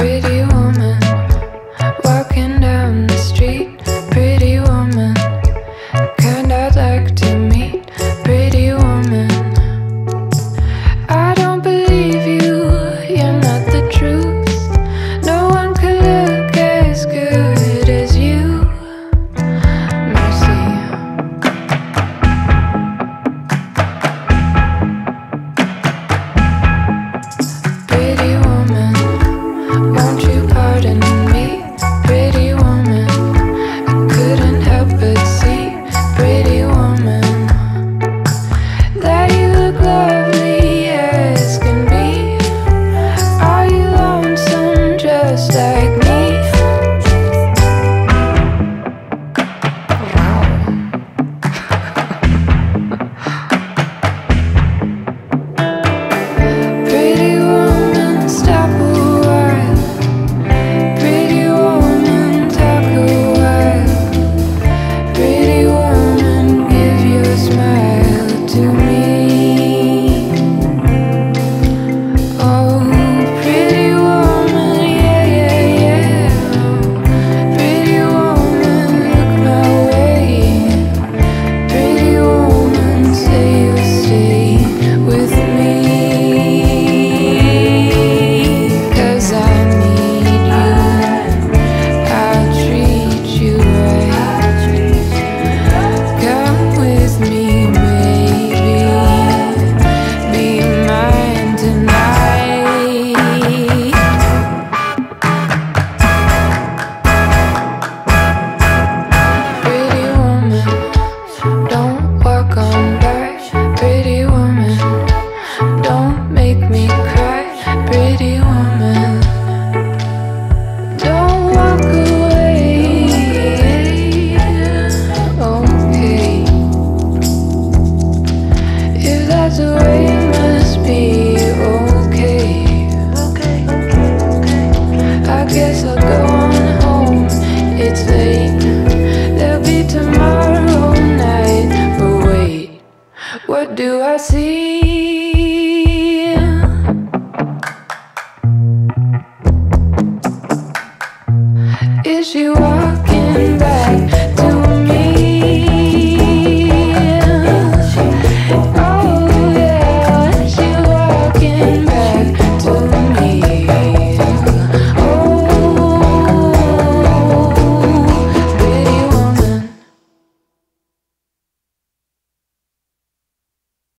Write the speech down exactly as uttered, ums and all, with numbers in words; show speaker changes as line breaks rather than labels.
Pretty woman, walking down the street. Pretty woman, kind I'd like to meet. Pretty woman, I don't believe you, you're not the truth. No one could look as good as you. Mercy. Pretty woman, won't you pardon me? Pretty woman, I couldn't help but see. Pretty woman, that you look lovely as can be. Are you lonesome just like me? Pretty woman, stop a while. Pretty woman, talk a while. Pretty woman, give your smile to me. Oh, pretty woman, yeah, yeah, yeah. Pretty woman, look my way. Pretty woman, say you'll stay with me. 'Cause I need you, I'll treat you right. Come with me, baby, be mine tonight. Pretty woman, don't walk on by. Pretty woman, don't make me cry. Pretty woman, don't walk away. Okay, if that's the way it must be. Okay, I guess I'll go on home. It's late, there'll be tomorrow night. But wait, what do I see? Is she walking back